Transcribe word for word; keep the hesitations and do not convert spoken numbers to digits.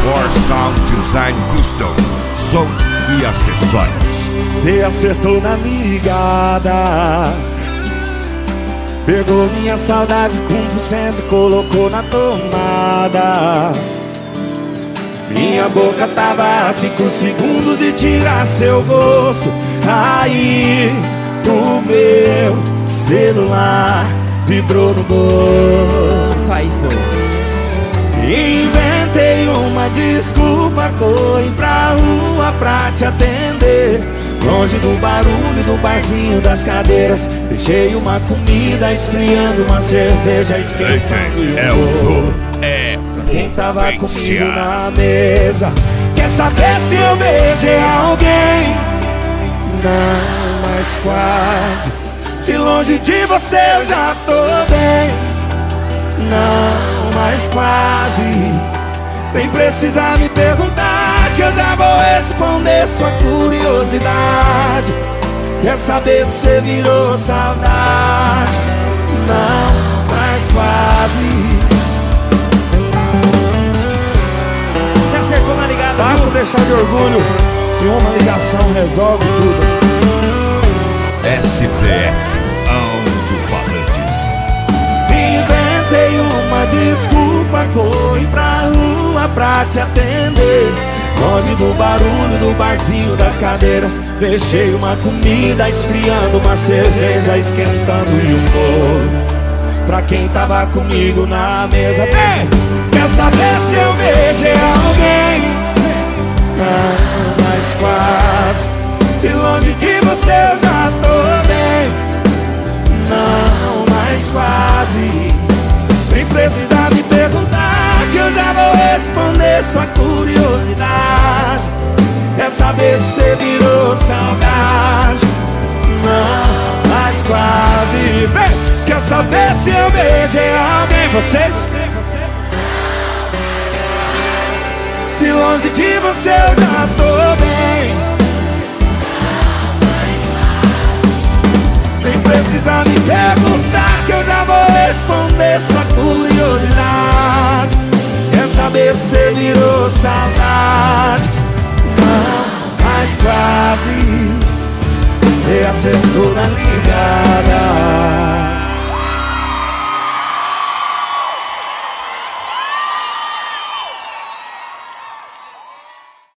For Sound Design Custom, som e acessórios. Cê acertou na ligada, pegou minha saudade com um por cento, colocou na tomada. Minha boca tava a cinco segundos de tirar seu gosto. Aí o meu celular vibrou no bolso. Aí foi. Inventei uma desculpa, corri pra rua pra te atender. Longe do barulho do barzinho das cadeiras, deixei uma comida esfriando, uma cerveja esquentando e é o som, é quem tava comigo na mesa. Quer saber se eu beijei alguém? Não, mas quase. Se longe de você eu já tô bem. Não, mas quase. Nem precisa me perguntar, que eu já vou responder sua curiosidade. Quer saber se você virou saudade? Não, mas quase. Você acertou na ligada, Basta deixar de orgulho e uma ligação resolve tudo. S P F Alto-Falantes. Inventei uma desculpa, corri pra rua pra te atender. Longe do barulho do barzinho das cadeiras, deixei uma comida esfriando, uma cerveja esquentando e um bolo pra quem tava comigo na mesa. Vem! Quer saber se eu beijei alguém? Não, mas quase. Se longe de você eu já tô bem. Não, mas quase. Nem precisa me perguntar, que eu já vou responder sua curiosidade. Quer saber se você virou saudade? Não, mas quase. Vem! Quer saber se eu beijei alguém? Vocês? Se longe de você eu já tô bem. Nem precisa me perguntar, que eu já vou responder sua curiosidade. Quer saber se você virou saudade? Não, mas quase. Você acertou na ligada.